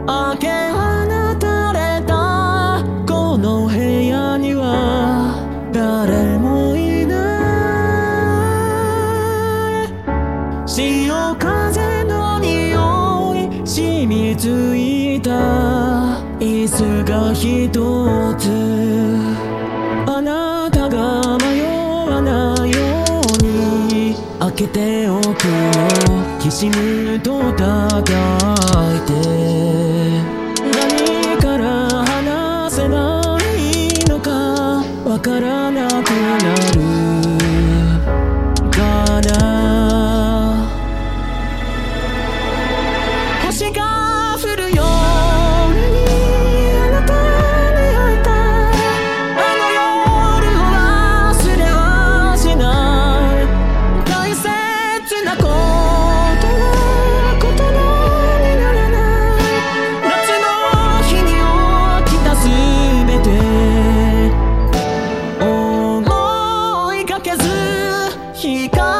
明け放たれたこの部屋には誰もいない。潮風の匂い染みついた椅子が一つ、あなたが迷わないように開けておくの、きしむと叩いて。何から話せばいいのかわからなくなるかな。星が降るようにあなたに会えた、あの夜を忘れはしない。大切なことは言葉にならない。夏の日に起きたすべて思いがけず光